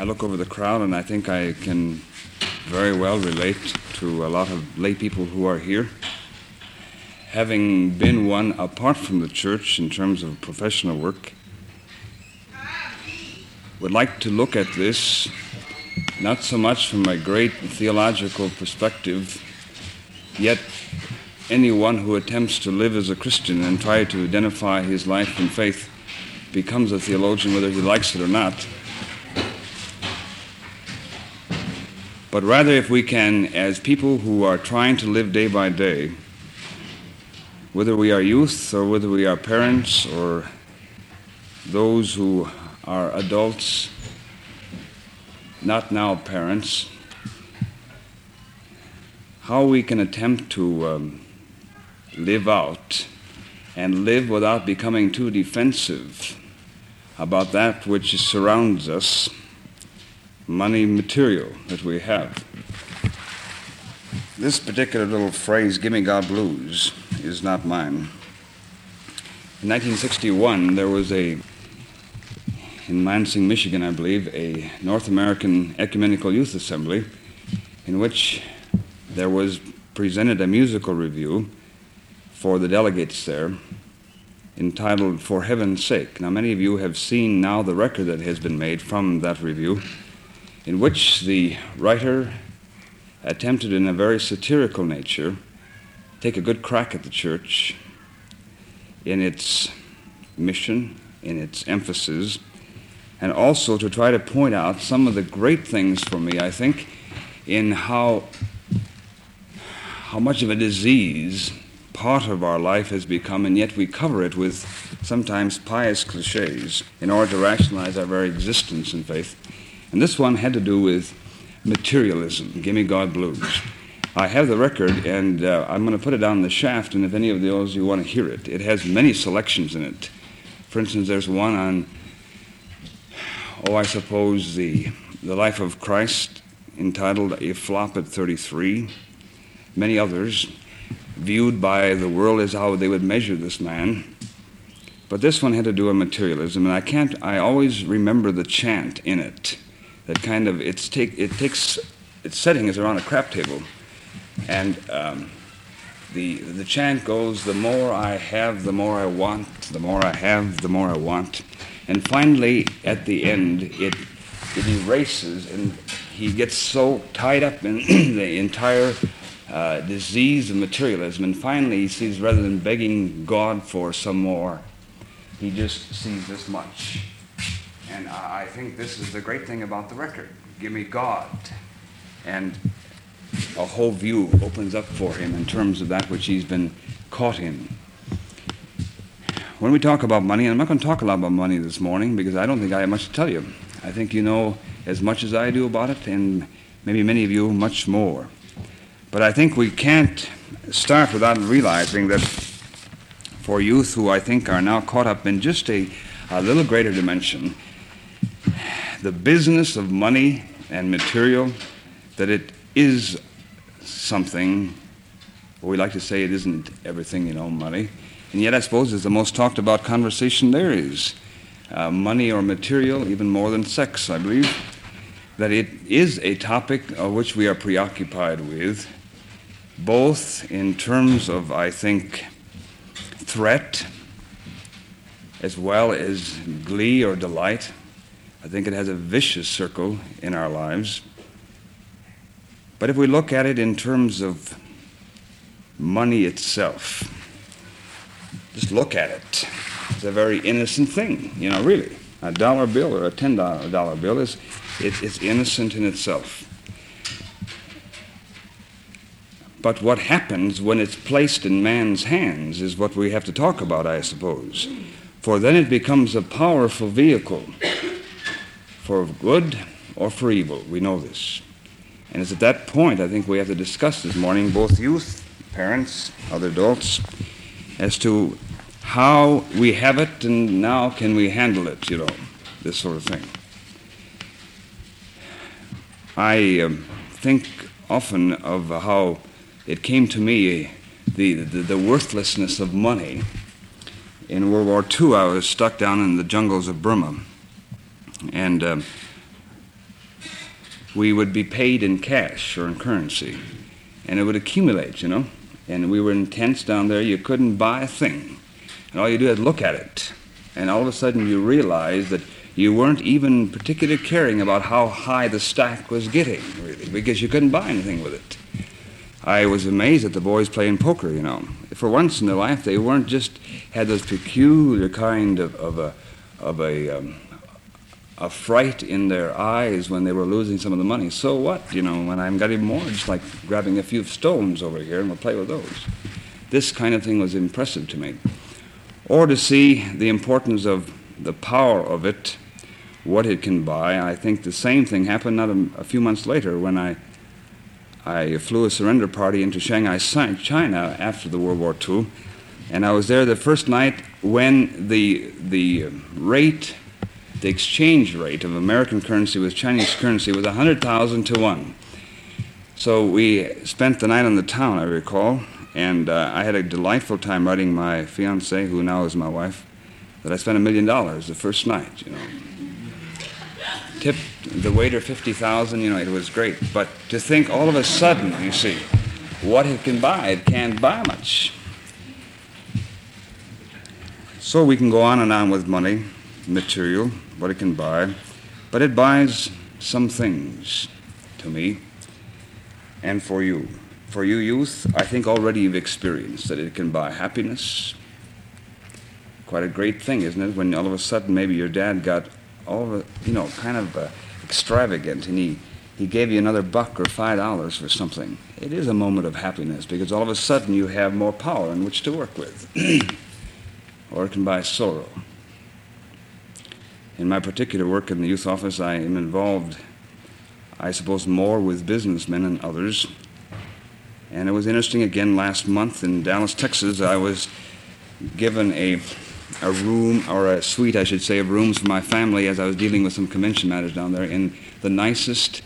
I look over the crowd and I think I can very well relate to a lot of lay people who are here. Having been one apart from the church in terms of professional work, would like to look at this not so much from a great theological perspective, yet anyone who attempts to live as a Christian and try to identify his life in faith becomes a theologian whether he likes it or not. But rather, if we can, as people who are trying to live day by day, whether we are youth or whether we are parents or those who are adults, not now parents, how we can attempt to live out and live without becoming too defensive about that which surrounds us, money, material that we have. This particular little phrase, "Gimme God Blues," is not mine. In 1961, there was in Lansing, Michigan, I believe, a North American Ecumenical Youth Assembly in which there was presented a musical review for the delegates there entitled "For Heaven's Sake." Now, many of you have seen now the record that has been made from that review, in which the writer attempted in a very satirical nature take a good crack at the church in its mission, in its emphasis, and also to try to point out some of the great things for me, I think, in how much of a disease part of our life has become, and yet we cover it with sometimes pious cliches in order to rationalize our very existence in faith. And this one had to do with materialism, "Gimme God Blues." I have the record, and I'm going to put it down the shaft, and if any of those you want to hear it. It has many selections in it. For instance, there's one on, I suppose, the life of Christ, entitled "A Flop at 33. Many others, viewed by the world as how they would measure this man. But this one had to do with materialism, and I always remember the chant in it. That kind of, its setting is around a crap table. And the chant goes, "The more I have, the more I want. The more I have, the more I want." And finally, at the end, it erases, and he gets so tied up in the entire disease of materialism. And finally, he sees, rather than begging God for some more, he just sees this much. And I think this is the great thing about the record. Gimme God. And a whole view opens up for him in terms of that which he's been caught in. When we talk about money, and I'm not going to talk a lot about money this morning because I don't think I have much to tell you. I think you know as much as I do about it, and maybe many of you much more. But I think we can't start without realizing that for youth who I think are now caught up in just a little greater dimension, the business of money and material, that it is something, we like to say it isn't everything, money. And yet I suppose it's the most talked about conversation there is. Money or material, even more than sex, I believe. That it is a topic of which we are preoccupied with, both in terms of, I think, threat as well as glee or delight. I think it has a vicious circle in our lives. But if we look at it in terms of money itself, just look at it. It's a very innocent thing, really. A dollar bill or a $10 bill it's innocent in itself. But what happens when it's placed in man's hands is what we have to talk about, I suppose. For then it becomes a powerful vehicle for good or for evil. We know this. And it's at that point I think we have to discuss this morning, both youth, parents, other adults, as to how we have it and now can we handle it, this sort of thing. I think often of how it came to me, the worthlessness of money. In World War II, I was stuck down in the jungles of Burma. And we would be paid in cash or in currency, and it would accumulate, and we were in tents down there. You couldn't buy a thing, and all you do is look at it, and all of a sudden you realize that you weren't even particularly caring about how high the stack was getting, really, because you couldn't buy anything with it. I was amazed at the boys playing poker, For once in their life, they weren't just had this peculiar kind of a fright in their eyes when they were losing some of the money. So what, when I've got even more, just like grabbing a few stones over here and we'll play with those. This kind of thing was impressive to me. Or to see the importance of the power of it, what it can buy. I think the same thing happened not a few months later when I flew a surrender party into Shanghai, China after the World War II, and I was there the first night when the exchange rate of American currency with Chinese currency was 100,000 to 1. So we spent the night on the town, I recall, and I had a delightful time writing my fiancée, who now is my wife, that I spent $1 million the first night, Tipped the waiter $50,000, it was great. But to think all of a sudden, you see, what it can buy, it can't buy much. So we can go on and on with money, material, what it can buy, but it buys some things to me and for you. For you youth, I think already you've experienced that it can buy happiness. Quite a great thing, isn't it, when all of a sudden maybe your dad got all of kind of extravagant, and he gave you another $1 or $5 for something. It is a moment of happiness because all of a sudden you have more power in which to work with. Or it can buy sorrow. In my particular work in the youth office, I am involved, I suppose, more with businessmen and others. And it was interesting, again, last month in Dallas, Texas, I was given a room, or a suite, I should say, of rooms for my family as I was dealing with some convention matters down there in the nicest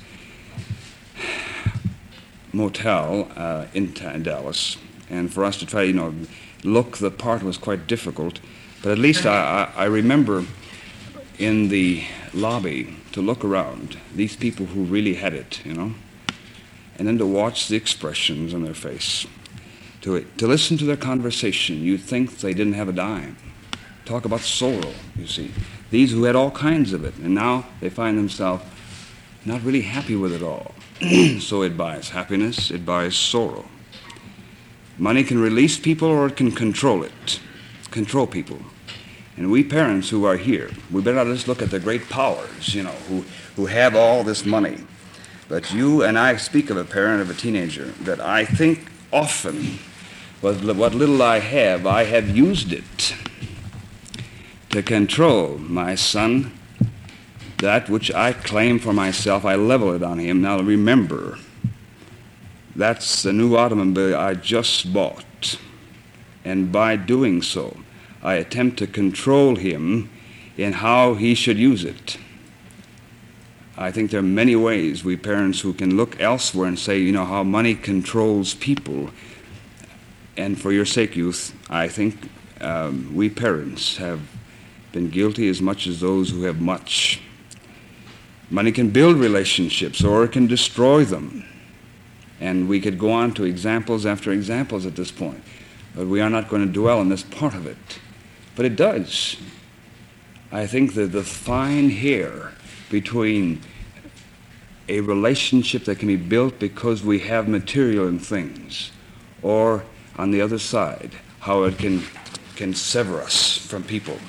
motel in Dallas. And for us to try, look the part was quite difficult. But at least I remember in the lobby to look around, these people who really had it, and then to watch the expressions on their face. To listen to their conversation, you'd think they didn't have a dime. Talk about sorrow, you see. These who had all kinds of it, and now they find themselves not really happy with it all. So it buys happiness, it buys sorrow. Money can release people or it can control people. And we parents who are here, we better not just look at the great powers, who have all this money. But you and I speak of a parent of a teenager that I think often, with what little I have used it to control my son. That which I claim for myself, I level it on him. Now remember, that's the new automobile I just bought. And by doing so, I attempt to control him in how he should use it. I think there are many ways we parents who can look elsewhere and say, how money controls people. And for your sake, youth, I think we parents have been guilty as much as those who have much. Money can build relationships or it can destroy them. And we could go on to examples after examples at this point. But we are not going to dwell on this part of it. But it does. I think that the fine hair between a relationship that can be built because we have material and things, or on the other side, how it can sever us from people.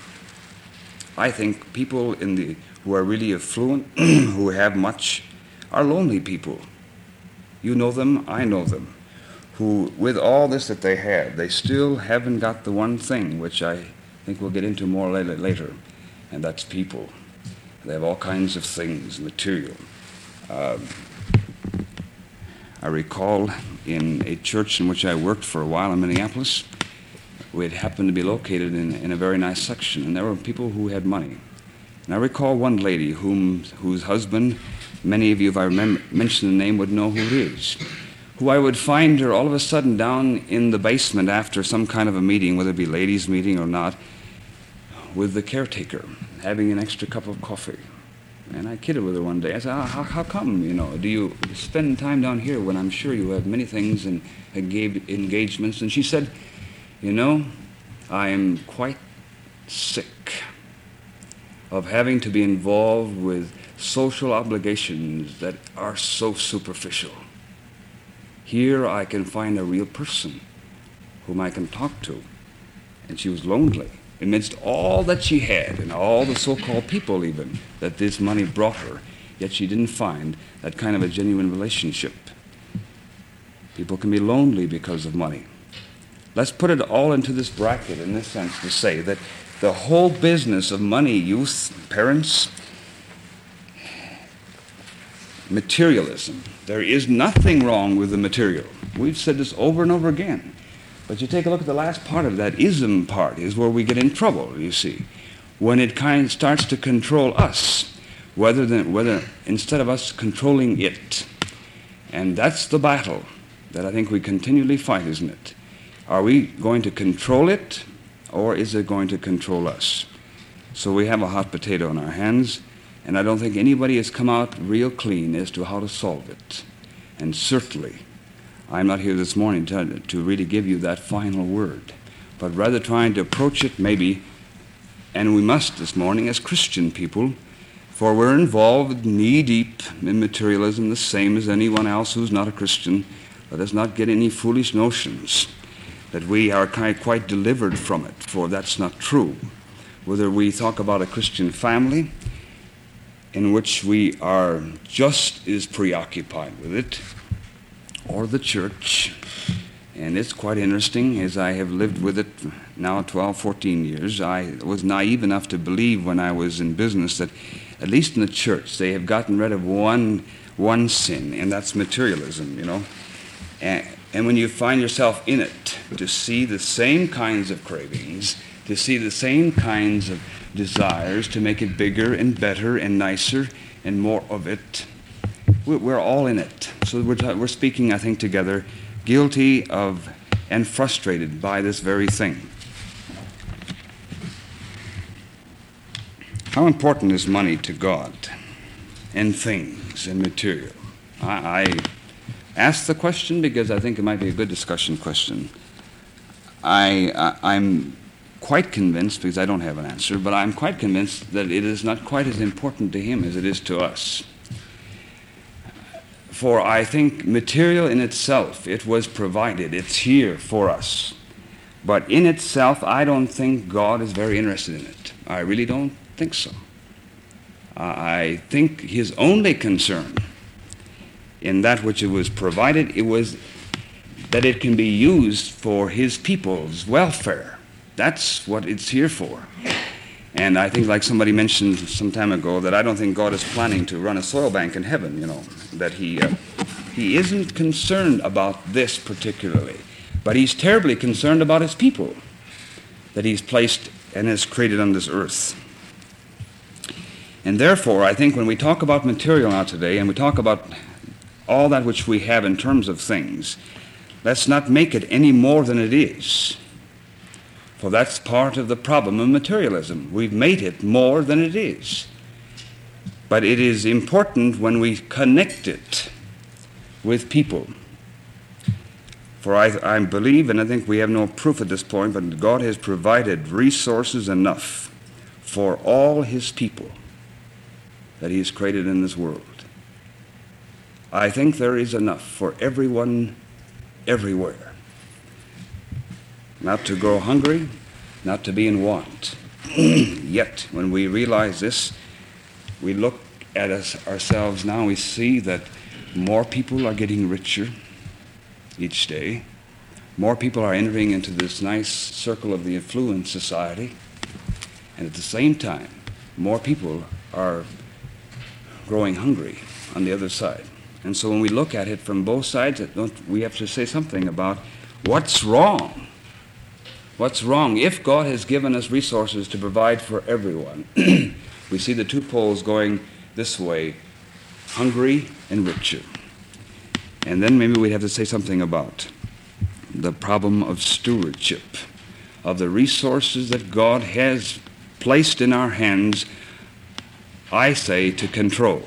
I think people who are really affluent, who have much, are lonely people. You know them, I know them, who, with all this that they have, they still haven't got the one thing, which I think we'll get into more later, and that's people. They have all kinds of things, material. I recall in a church in which I worked for a while in Minneapolis, we had happened to be located in a very nice section, and there were people who had money. And I recall one lady whose husband, many of you, if I mention the name, would know who it is, who I would find her all of a sudden down in the basement after some kind of a meeting, whether it be ladies' meeting or not, with the caretaker, having an extra cup of coffee. And I kidded with her one day. I said, how come, do you spend time down here when I'm sure you have many things and engagements? And she said, I am quite sick of having to be involved with social obligations that are so superficial. Here I can find a real person whom I can talk to. And she was lonely amidst all that she had and all the so-called people even that this money brought her, yet she didn't find that kind of a genuine relationship. People can be lonely because of money. Let's put it all into this bracket in this sense to say that the whole business of money, youth, parents, materialism. There is nothing wrong with the material. We've said this over and over again. But you take a look at the last part of that ism part is where we get in trouble, you see. When it kind of starts to control us, whether instead of us controlling it. And that's the battle that I think we continually fight, isn't it? Are we going to control it, or is it going to control us? So we have a hot potato in our hands, and I don't think anybody has come out real clean as to how to solve it. And certainly, I'm not here this morning to really give you that final word, but rather trying to approach it maybe, and we must this morning as Christian people, for we're involved knee-deep in materialism the same as anyone else who's not a Christian. Let us not get any foolish notions that we are quite delivered from it, for that's not true. Whether we talk about a Christian family in which we are just as preoccupied with it, or the church, and it's quite interesting, as I have lived with it now 12, 14 years. I was naive enough to believe when I was in business that at least in the church they have gotten rid of one sin, and that's materialism, And when you find yourself in it, to see the same kinds of cravings, to see the same kinds of desires to make it bigger and better and nicer and more of it, we're all in it. So we're speaking, I think, together, guilty of and frustrated by this very thing. How important is money to God and things and material? I ask the question because I think it might be a good discussion question. I'm quite convinced, because I don't have an answer, but I'm quite convinced that it is not quite as important to him as it is to us. For I think material in itself, it was provided, it's here for us. But in itself, I don't think God is very interested in it. I really don't think so. I think his only concern in that which it was provided, it was that it can be used for his people's welfare. That's what it's here for. And I think, like somebody mentioned some time ago, that I don't think God is planning to run a soil bank in heaven, that he isn't concerned about this particularly, but he's terribly concerned about his people that he's placed and has created on this earth. And therefore, I think when we talk about material now today, and we talk about all that which we have in terms of things, let's not make it any more than it is. For that's part of the problem of materialism. We've made it more than it is. But it is important when we connect it with people. For I believe, and I think we have no proof at this point, but God has provided resources enough for all his people that he has created in this world. I think there is enough for everyone, everywhere. Not to grow hungry, not to be in want. Yet, when we realize this, we look at ourselves now, we see that more people are getting richer each day. More people are entering into this nice circle of the affluent society. And at the same time, more people are growing hungry on the other side. And so when we look at it from both sides, we have to say something about what's wrong. What's wrong? If God has given us resources to provide for everyone, we see the two poles going this way, hungry and richer. And then maybe we have to say something about the problem of stewardship, of the resources that God has placed in our hands I say to control.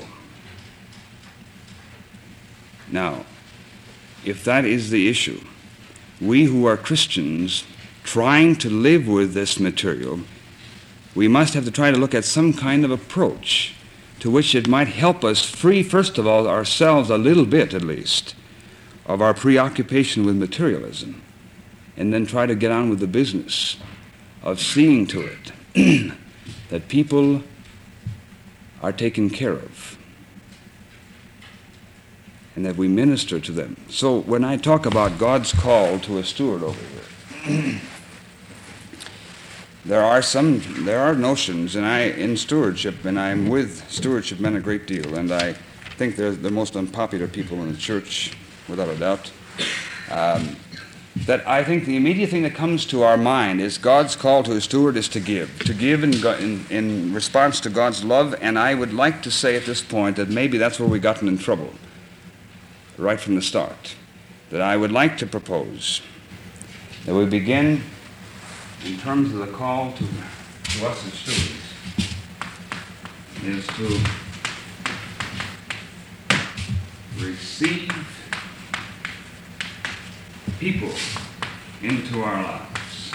Now, if that is the issue, we who are Christians trying to live with this material, we must have to try to look at some kind of approach to which it might help us free, first of all, ourselves a little bit at least, of our preoccupation with materialism, and then try to get on with the business of seeing to it that people are taken care of and that we minister to them. So when I talk about God's call to a steward over here, there are notions, and in stewardship, and I'm with stewardship men a great deal, and I think they're the most unpopular people in the church, without a doubt, that I think the immediate thing that comes to our mind is God's call to a steward is to give in response to God's love, and I would like to say at this point that maybe that's where we gotten in trouble, right from the start, that I would like to propose that we begin in terms of the call to us as stewards is to receive people into our lives.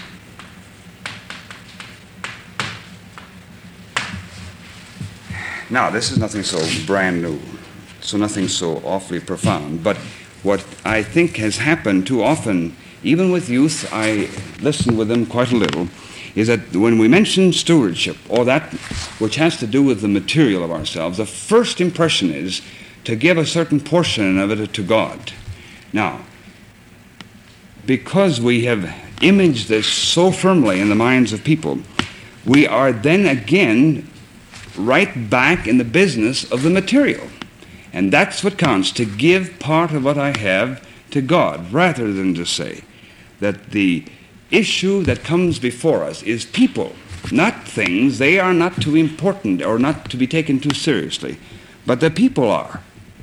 Now, this is nothing so brand new, so nothing so awfully profound, but what I think has happened too often, even with youth, I listen with them quite a little, is that when we mention stewardship, or that which has to do with the material of ourselves, the first impression is to give a certain portion of it to God. Now, because we have imaged this so firmly in the minds of people, we are then again right back in the business of the material. And that's what counts, to give part of what I have to God, rather than to say that the issue that comes before us is people, not things. They are not too important or not to be taken too seriously, but the people are.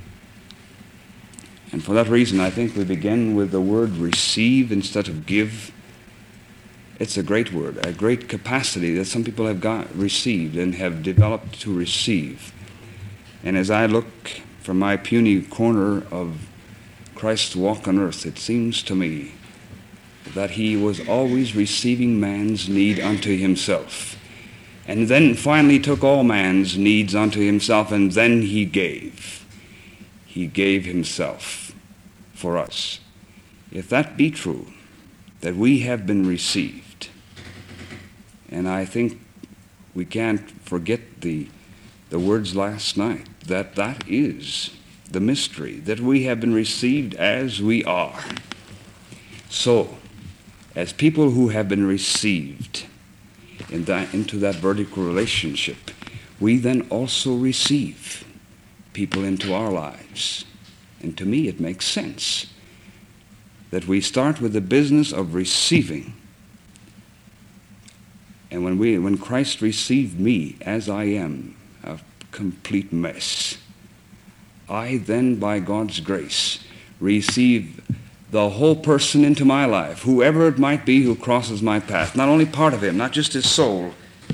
And for that reason, I think we begin with the word receive instead of give. It's a great word, a great capacity that some people have received and have developed to receive. And as I look from my puny corner of Christ's walk on earth, it seems to me that he was always receiving man's need unto himself, and then finally took all man's needs unto himself, and then he gave. He gave himself for us. If that be true, that we have been received, and I think we can't forget the words last night, that is the mystery, that we have been received as we are. So, as people who have been received into that vertical relationship, we then also receive people into our lives. And to me it makes sense that we start with the business of receiving. And when Christ received me as I am, a complete mess, I then, by God's grace, receive the whole person into my life, whoever it might be who crosses my path. Not only part of him, not just his soul,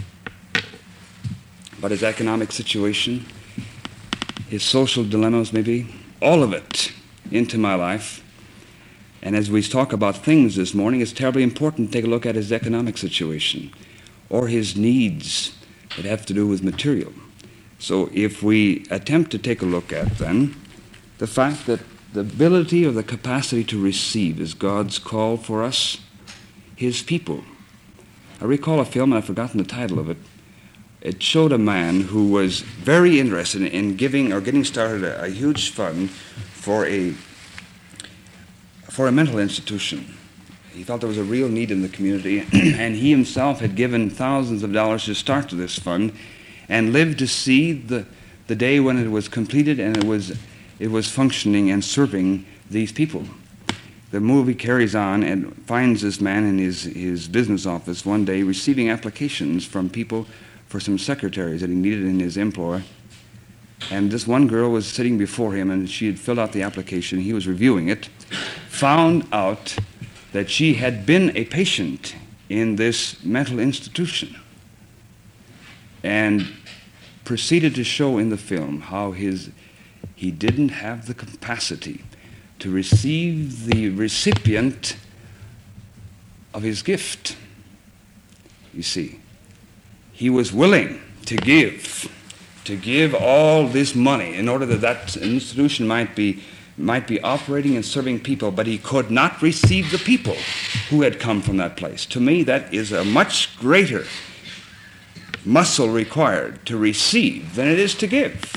but his economic situation, his social dilemmas maybe, all of it into my life. And as we talk about things this morning, it's terribly important to take a look at his economic situation or his needs that have to do with material. So if we attempt to take a look at then the fact that the ability or the capacity to receive is God's call for us, his people. I recall a film, and I've forgotten the title of it. It showed a man who was very interested in giving or getting started a huge fund for a mental institution. He felt there was a real need in the community, and he himself had given thousands of dollars to start this fund and lived to see the day when it was completed and it was functioning and serving these people. The movie carries on and finds this man in his business office one day receiving applications from people for some secretaries that he needed in his employ. And this one girl was sitting before him, and she had filled out the application. He was reviewing it, found out that she had been a patient in this mental institution, and proceeded to show in the film how he didn't have the capacity to receive the recipient of his gift. You see, he was willing to give all this money in order that institution might be operating and serving people, but he could not receive the people who had come from that place. To me, that is a much greater muscle required to receive than it is to give.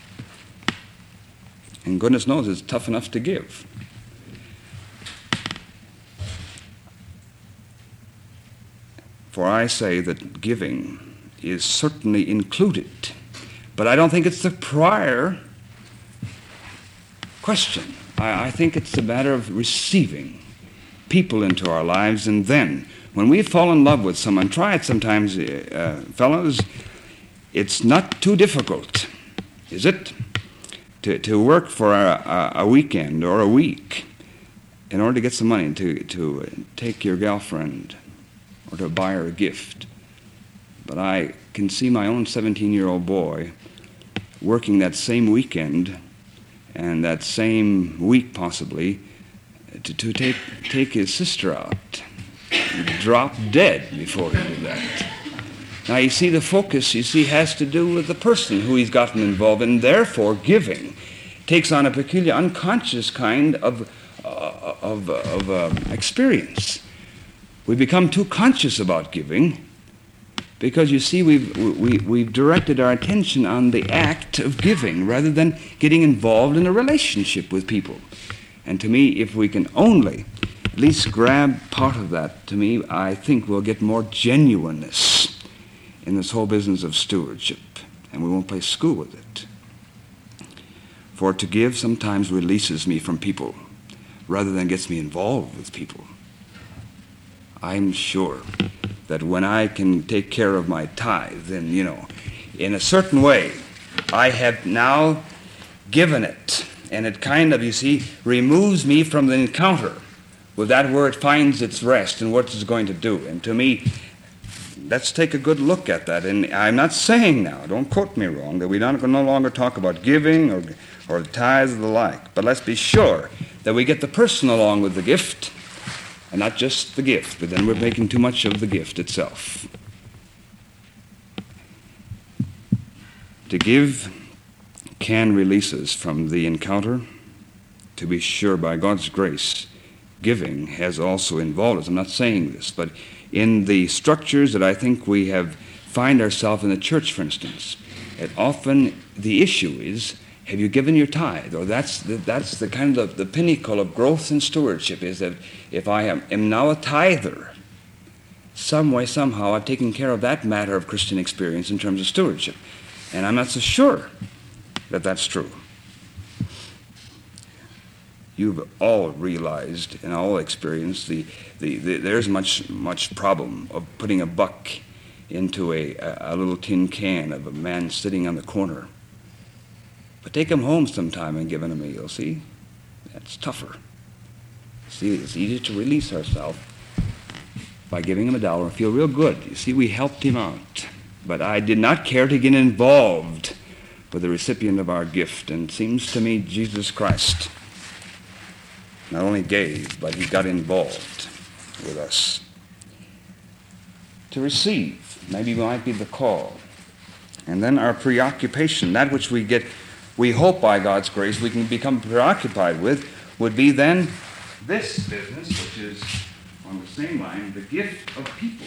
And goodness knows it's tough enough to give. For I say that giving is certainly included, but I don't think it's the prior question. I think it's a matter of receiving people into our lives, and then when we fall in love with someone, try it sometimes, fellows. It's not too difficult, is it, to work for a weekend or a week in order to get some money to take your girlfriend or to buy her a gift. But I can see my own 17-year-old boy working that same weekend and that same week possibly to take his sister out. Drop dead before he did that. Now you see, the focus, has to do with the person who he's gotten involved in, and therefore giving takes on a peculiar unconscious kind of experience. We become too conscious about giving because, you see, we've directed our attention on the act of giving rather than getting involved in a relationship with people. And to me, if we can only at least grab part of that, to me, I think we'll get more genuineness in this whole business of stewardship, and we won't play school with it. For to give sometimes releases me from people rather than gets me involved with people. I'm sure that when I can take care of my tithe, then, in a certain way, I have now given it. And it kind of, removes me from the encounter with that where it finds its rest and what it's going to do. And to me, let's take a good look at that. And I'm not saying now, don't quote me wrong, that we no longer talk about giving or the tithes or the like. But let's be sure that we get the person along with the gift and not just the gift, but then we're making too much of the gift itself. To give can release us from the encounter. To be sure, by God's grace, giving has also involved us. I'm not saying this, but in the structures that I think we find ourselves in the church, for instance, and often the issue is, have you given your tithe? Or that's the kind of the pinnacle of growth and stewardship, is that if I am now a tither, some way, somehow, I've taken care of that matter of Christian experience in terms of stewardship. And I'm not so sure that that's true. You've all realized and all experienced there's much problem of putting a buck into a little tin can of a man sitting on the corner. But take him home sometime and give him a meal, see? That's tougher. See, it's easier to release ourselves by giving him $1 and feel real good. You see, we helped him out. But I did not care to get involved with the recipient of our gift. And it seems to me Jesus Christ not only gave, but he got involved with us. To receive, maybe might be the call. And then our preoccupation, that which we hope by God's grace we can become preoccupied with, would be then this business, which is on the same line, the gift of people,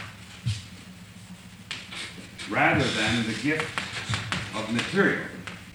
rather than the gift of material.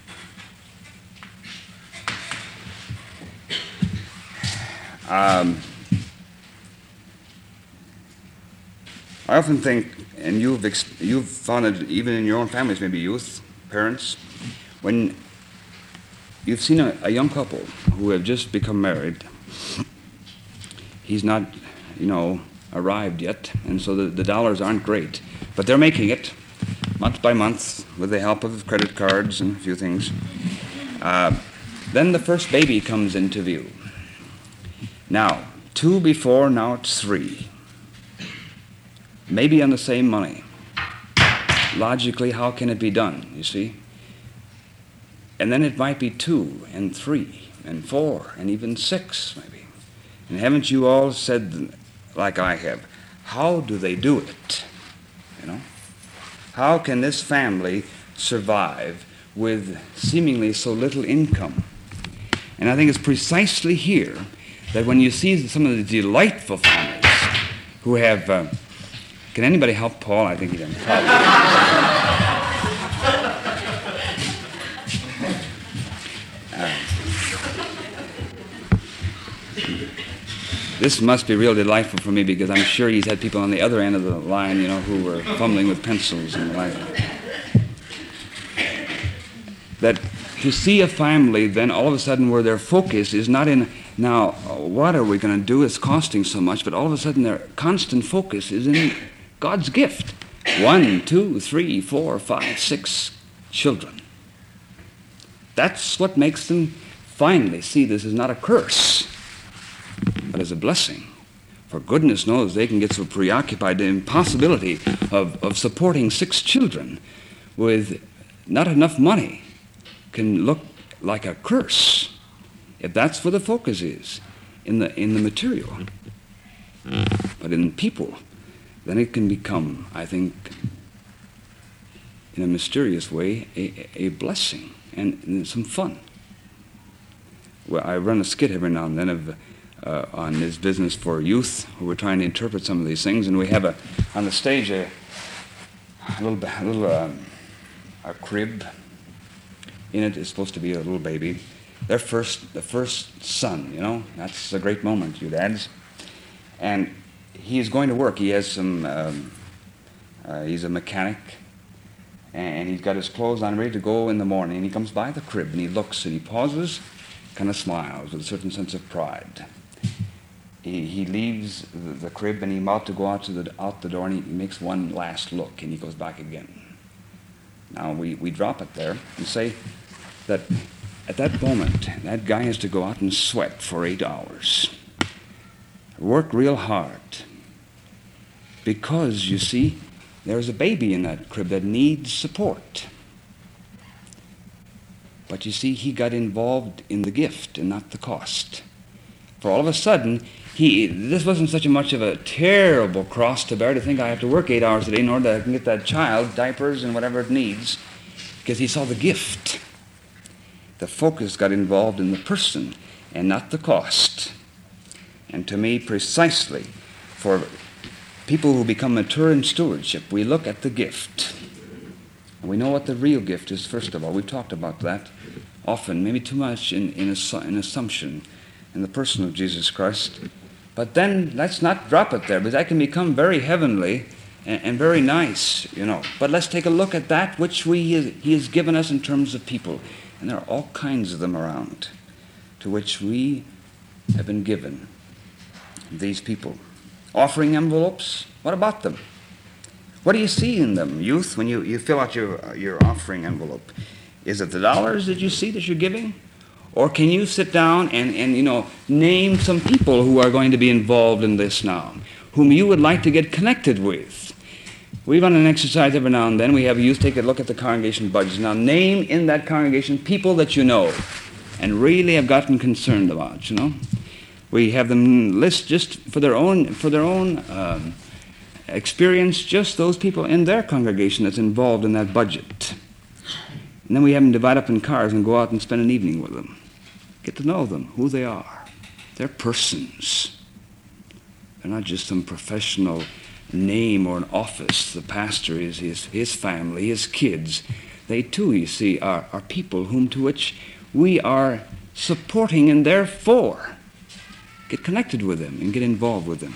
I often think, and you've found it even in your own families, maybe youth, parents, when you've seen a young couple who have just become married, he's not, arrived yet, and so the dollars aren't great, but they're making it month by month with the help of credit cards and a few things. Then the first baby comes into view. Now, 2 before, now it's 3. Maybe on the same money. logically, how can it be done, you see? And then it might be 2 and 3 and 4 and even 6 maybe. And haven't you all said, like I have, how do they do it? You know? How can this family survive with seemingly so little income? And I think it's precisely here that when you see some of the delightful families who have... can anybody help Paul? I think he doesn't. This must be real delightful for me because I'm sure he's had people on the other end of the line, you know, who were fumbling with pencils and the like. That to see a family then all of a sudden where their focus is not in, now, what are we going to do? It's costing so much, but all of a sudden their constant focus is in God's gift. 1, 2, 3, 4, 5, 6 children. That's what makes them finally see this is not a curse, but as a blessing. For goodness knows they can get so preoccupied with the impossibility of supporting 6 children with not enough money can look like a curse if that's where the focus is, in the material. But in people, then it can become, I think, in a mysterious way, a blessing and some fun. Well, I run a skit every now and then on this business for youth who we're trying to interpret some of these things, and we have on the stage a crib. In it is supposed to be a little baby. The first son, you know, that's a great moment, you dads. And he's going to work. He has he's a mechanic, and he's got his clothes on ready to go in the morning. And he comes by the crib and he looks and he pauses, kind of smiles with a certain sense of pride. He leaves the crib and he's about to go out the door, and he makes one last look and he goes back again. Now we drop it there and say that at that moment, that guy has to go out and sweat for 8 hours. Work real hard. Because, you see, there's a baby in that crib that needs support. But you see, he got involved in the gift and not the cost. For all of a sudden, this wasn't such much of a terrible cross to bear to think I have to work 8 hours a day in order that I can get that child diapers and whatever it needs, because he saw the gift. The focus got involved in the person and not the cost. And to me, precisely, for people who become mature in stewardship, we look at the gift. And we know what the real gift is, first of all. We've talked about that often, maybe too much in assumption, in the person of Jesus Christ. But then let's not drop it there, because that can become very heavenly and very nice, you know. But let's take a look at that which he has given us in terms of people. And there are all kinds of them around to which we have been given, these people. Offering envelopes, what about them? What do you see in them, youth, when you fill out your offering envelope? Is it the dollars that you see that you're giving? Or can you sit down and name some people who are going to be involved in this now, whom you would like to get connected with? We run an exercise every now and then. We have youth take a look at the congregation budgets. Now name in that congregation people that you know and really have gotten concerned about, you know. We have them list just for their own experience, just those people in their congregation that's involved in that budget. And then we have them divide up in cars and go out and spend an evening with them. Get to know them, who they are. They're persons. They're not just some professional name or an office. The pastor is his family, his kids. They too, you see, are people to which we are supporting, and therefore get connected with them and get involved with them.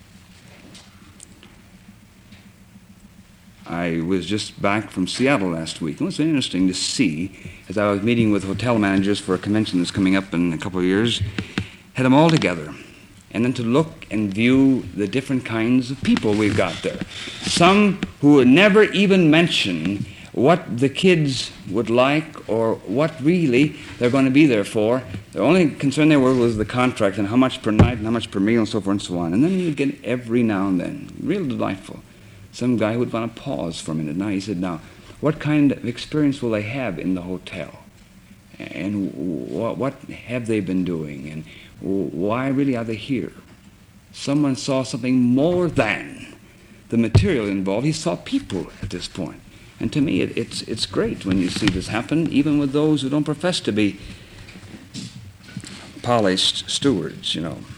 I was just back from Seattle last week. It was interesting to see, as I was meeting with hotel managers for a convention that's coming up in a couple of years, had them all together. And then to look and view the different kinds of people we've got there. Some who would never even mention what the kids would like or what really they're going to be there for. The only concern they were was the contract and how much per night and how much per meal and so forth and so on. And then you get every now and then, real delightful, some guy who would want to pause for a minute. Now he said, now, what kind of experience will they have in the hotel? And what have they been doing? And why really are they here? Someone saw something more than the material involved. He saw people at this point. And to me, it's great when you see this happen, even with those who don't profess to be polished stewards, you know.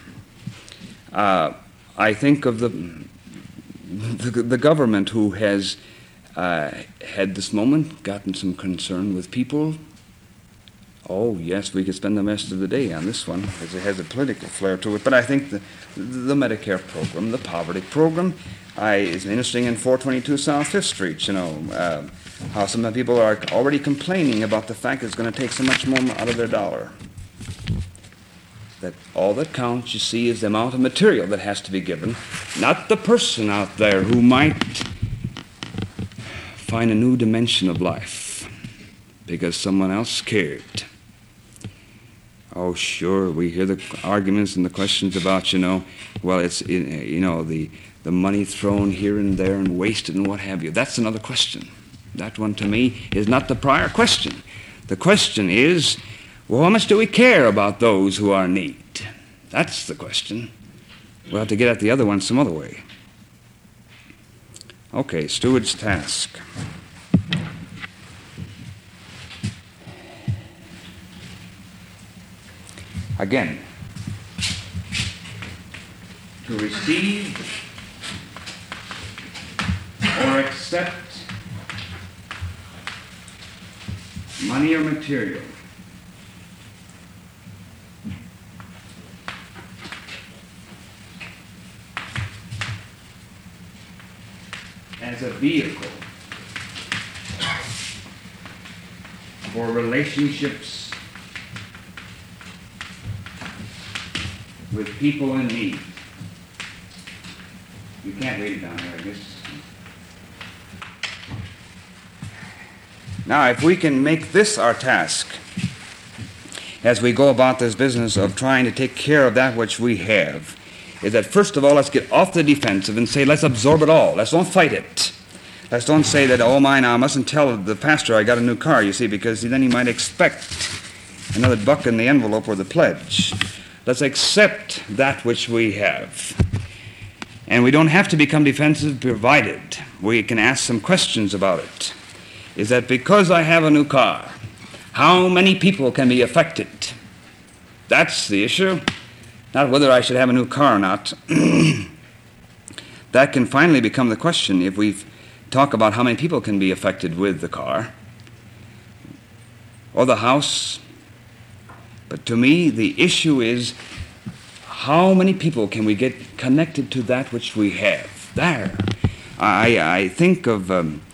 I think of the government who has had this moment, gotten some concern with people. Oh, yes, we could spend the rest of the day on this one, because it has a political flair to it. But I think the Medicare program, the poverty program, is interesting in 422 South Fifth Street, you know, how some people are already complaining about the fact that it's going to take so much more out of their dollar. That all that counts, you see, is the amount of material that has to be given, not the person out there who might find a new dimension of life because someone else cared. Oh, sure, we hear the arguments and the questions about, you know, well, it's, you know, the money thrown here and there and wasted and what have you. That's another question. That one, to me, is not the prior question. The question is, well, how much do we care about those who are in need? That's the question. We'll have to get at the other one some other way. Okay, steward's task. Again, to receive or accept money or material as a vehicle for relationships with people in need. You can't read it down there, I guess. Now, if we can make this our task as we go about this business of trying to take care of that which we have, is that first of all, let's get off the defensive and say, let's absorb it all. Let's don't fight it. Let's don't say that, oh my, now I mustn't tell the pastor I got a new car, you see, because then he might expect another buck in the envelope or the pledge. Let's accept that which we have. And we don't have to become defensive, provided we can ask some questions about it. Is that because I have a new car, how many people can be affected? That's the issue. Not whether I should have a new car or not. That can finally become the question if we talk about how many people can be affected with the car or the house. But to me, the issue is how many people can we get connected to that which we have? There. I think of,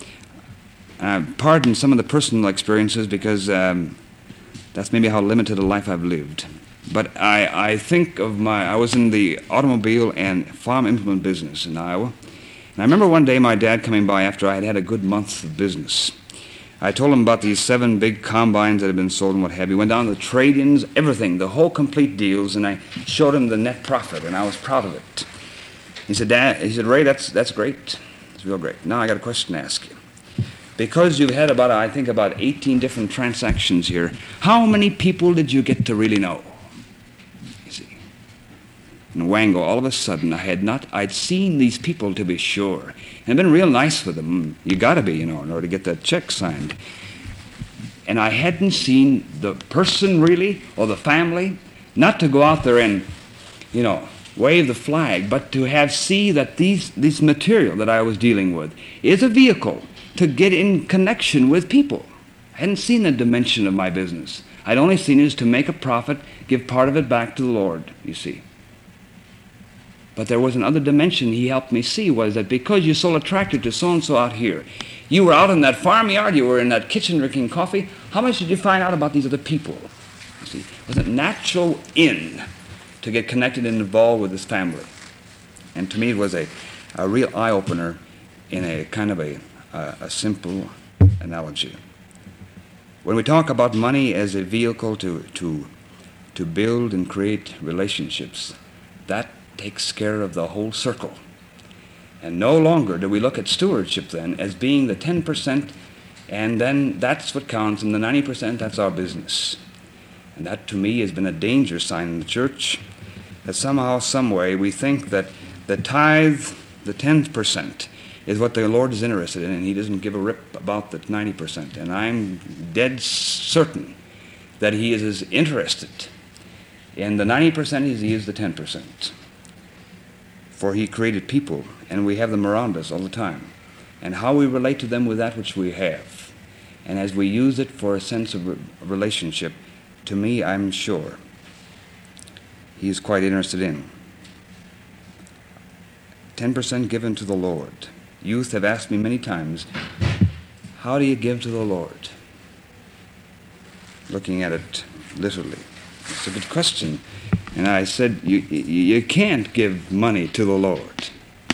pardon some of the personal experiences because that's maybe how limited a life I've lived. But I think of I was in the automobile and farm implement business in Iowa. And I remember one day my dad coming by after I had had a good month of business. I told him about these 7 big combines that had been sold and what have you. Went down to the trade-ins, everything, the whole complete deals, and I showed him the net profit, and I was proud of it. He said, Dad, Ray, that's great. It's real great. Now I got a question to ask you. Because you've had about 18 different transactions here, how many people did you get to really know? You see. In Wango, all of a sudden, I'd seen these people to be sure. And been real nice with them. You got to be, in order to get that check signed. And I hadn't seen the person really, or the family, not to go out there and, wave the flag, but to see that this material that I was dealing with is a vehicle to get in connection with people. I hadn't seen the dimension of my business. I'd only seen it as to make a profit, give part of it back to the Lord, you see. But there was another dimension he helped me see, was that because you're so attracted to so-and-so out here, you were out in that farmyard, you were in that kitchen drinking coffee, how much did you find out about these other people? You see, it was a natural in to get connected and involved with his family. And to me it was a real eye-opener in a kind of a simple analogy. When we talk about money as a vehicle to build and create relationships, that takes care of the whole circle. And no longer do we look at stewardship then as being the 10%, and then that's what counts, and the 90%, that's our business. And that to me has been a danger sign in the church, that somehow, some way, we think that the tithe, the 10%, is what the Lord is interested in, and He doesn't give a rip about the 90%. And I'm dead certain that He is as interested in the 90% as He is the 10%. For He created people, and we have them around us all the time. And how we relate to them with that which we have. And as we use it for a sense of relationship, to me, I'm sure, He is quite interested in. 10% given to the Lord. Youth have asked me many times, how do you give to the Lord? Looking at it literally. It's a good question. And I said, you can't give money to the Lord.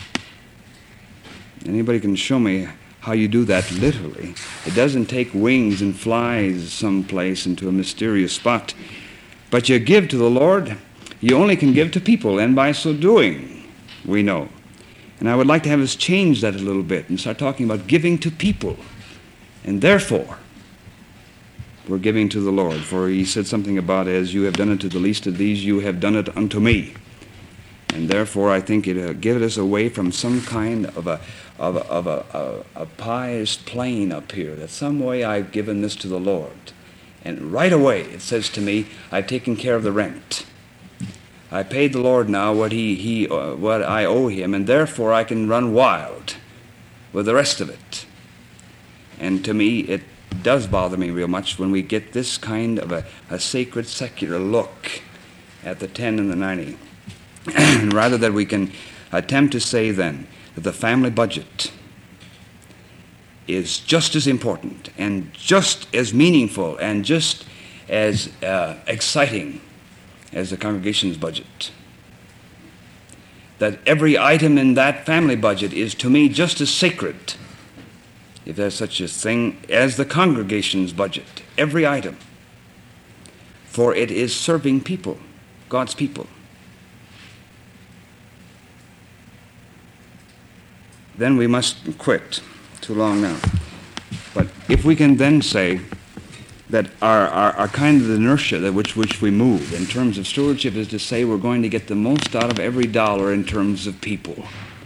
Anybody can show me how you do that literally. It doesn't take wings and flies someplace into a mysterious spot. But you give to the Lord, you only can give to people, and by so doing, we know. And I would like to have us change that a little bit and start talking about giving to people. And therefore, we're giving to the Lord. For He said something about, as you have done it to the least of these, you have done it unto me. And therefore, I think it gives us away from some kind of a pious plane up here, that some way I've given this to the Lord. And right away, it says to me, I've taken care of the rent. I paid the Lord now what what I owe Him, and therefore I can run wild with the rest of it. And to me, it does bother me real much when we get this kind of a sacred, secular look at the 10 and the 90. Rather that we can attempt to say then that the family budget is just as important and just as meaningful and just as exciting as the congregation's budget. That every item in that family budget is to me just as sacred, if there's such a thing, as the congregation's budget. Every item. For it is serving people, God's people. Then we must quit. Too long now. But if we can then say that our kind of inertia that which we move in terms of stewardship is to say we're going to get the most out of every dollar in terms of people.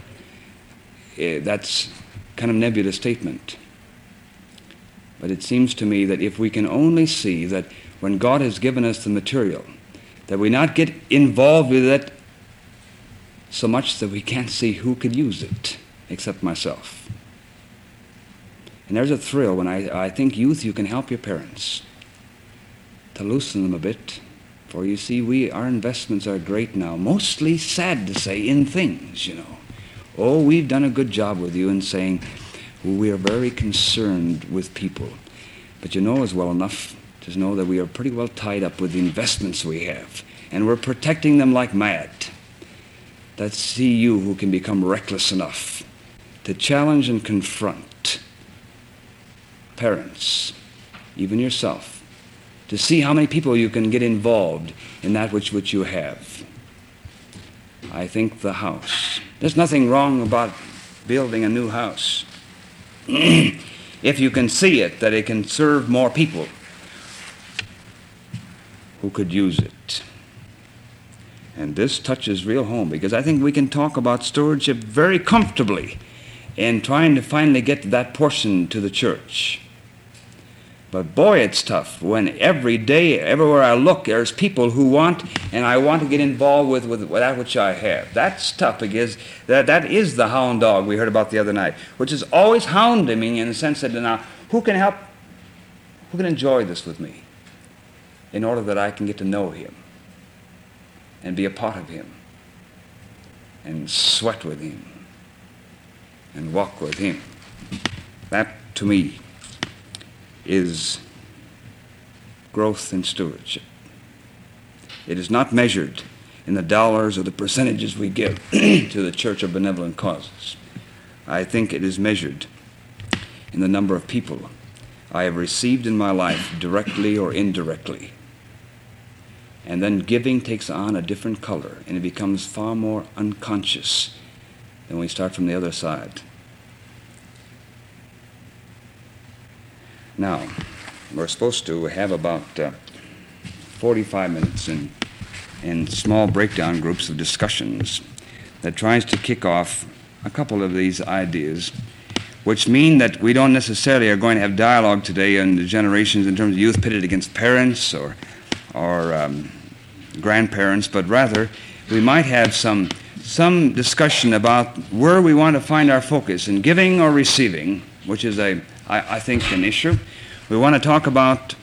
That's kind of nebulous statement. But it seems to me that if we can only see that when God has given us the material, that we not get involved with it so much that we can't see who could use it except myself. And there's a thrill when I think, youth, you can help your parents to loosen them a bit. For you see, our investments are great now, mostly, sad to say, in things, you know. Oh, we've done a good job with you in saying we are very concerned with people. But you know as well enough to know that we are pretty well tied up with the investments we have. And we're protecting them like mad. Let's see you who can become reckless enough to challenge and confront parents, even yourself, to see how many people you can get involved in that which you have. I think the house. There's nothing wrong about building a new house. If you can see it, that it can serve more people who could use it. And this touches real home, because I think we can talk about stewardship very comfortably in trying to finally get to that portion to the church. But boy, it's tough when every day, everywhere I look, there's people who want, and I want to get involved with that which I have. That's tough, because that is the hound dog we heard about the other night, which is always hounding me in the sense that now, who can help, who can enjoy this with me in order that I can get to know Him and be a part of Him and sweat with Him and walk with Him. That, to me, is growth in stewardship. It is not measured in the dollars or the percentages we give to the Church of Benevolent Causes. I think it is measured in the number of people I have received in my life, directly or indirectly. And then giving takes on a different color, and it becomes far more unconscious Then we start from the other side. Now, we're supposed to have about 45 minutes in small breakdown groups of discussions that tries to kick off a couple of these ideas, which mean that we don't necessarily are going to have dialogue today on the generations in terms of youth pitted against parents or grandparents, but rather we might have some discussion about where we want to find our focus in giving or receiving, which is I think an issue. We want to talk about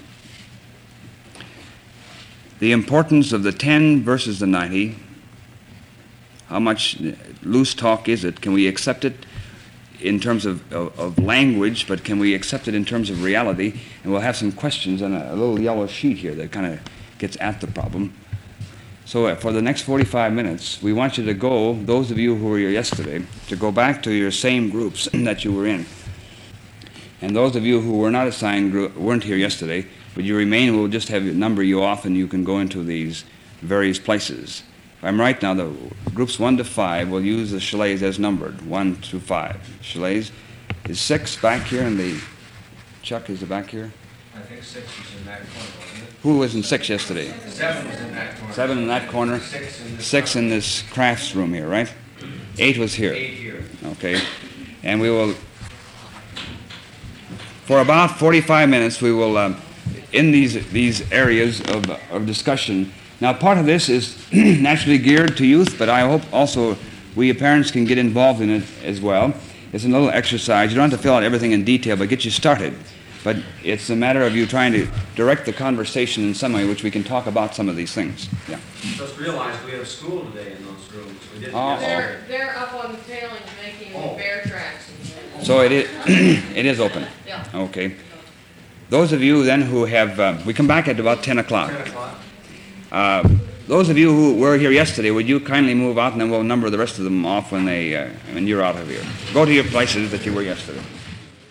the importance of the 10 versus the 90. How much loose talk is it? Can we accept it in terms of language, but can we accept it in terms of reality? And we'll have some questions on a little yellow sheet here that kind of gets at the problem. So for the next 45 minutes, we want you to go, those of you who were here yesterday, to go back to your same groups that you were in. And those of you who were not assigned, weren't here yesterday, but you remain, we'll just have number you off and you can go into these various places. If I'm right now, the groups 1 to 5 will use the chalets as numbered, 1 to 5. Chalets is 6 back here, and the Chuck is back here. I think 6 is in that corner, wasn't it? Who was in 6 yesterday? 7 was in that corner. 7 in that corner. 6 in this crafts room here, right? 8 was here. 8 here. Okay. And we will, for about 45 minutes, we will, in these areas of discussion. Now, part of this is naturally geared to youth, but I hope also we parents can get involved in it as well. It's a little exercise. You don't have to fill out everything in detail, but get you started. But it's a matter of you trying to direct the conversation in some way, which we can talk about some of these things. Yeah. Just realized we have school today in those rooms. We didn't They're up on the tailings making bear tracks. So it is, it is open. Yeah. Okay. Those of you then who have, we come back at about 10 o'clock. 10 o'clock. Those of you who were here yesterday, would you kindly move out, and then we'll number the rest of them off when you're out of here. Go to your places that you were yesterday.